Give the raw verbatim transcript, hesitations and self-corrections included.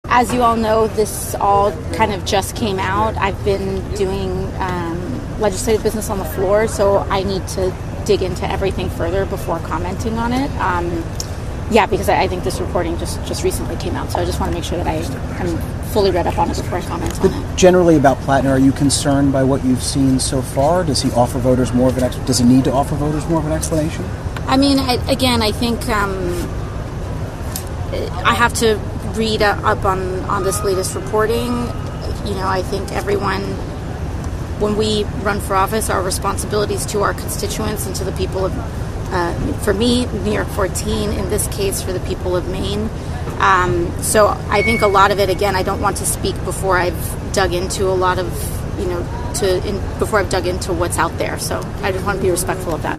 As you all know, this all kind of just came out. I've been doing um, legislative business on the floor, so I need to dig into everything further before commenting on it. Um, yeah, because I, I think this reporting just, just recently came out, so I just want to make sure that I am fully read up on it before I comment on it. Generally about Plattner, are you concerned by what you've seen so far? Does he offer voters more of an ex- does he need to offer voters more of an explanation? I mean, I, again, I think um, I have to read up on, on this latest reporting. You know, I think everyone, when we run for office, our responsibilities to our constituents and to the people of, uh, for me, New York fourteen, in this case, for the people of Maine. Um, so I think a lot of it, again, I don't want to speak before I've dug into a lot of, you know, to in, before I've dug into what's out there. So I just want to be respectful of that.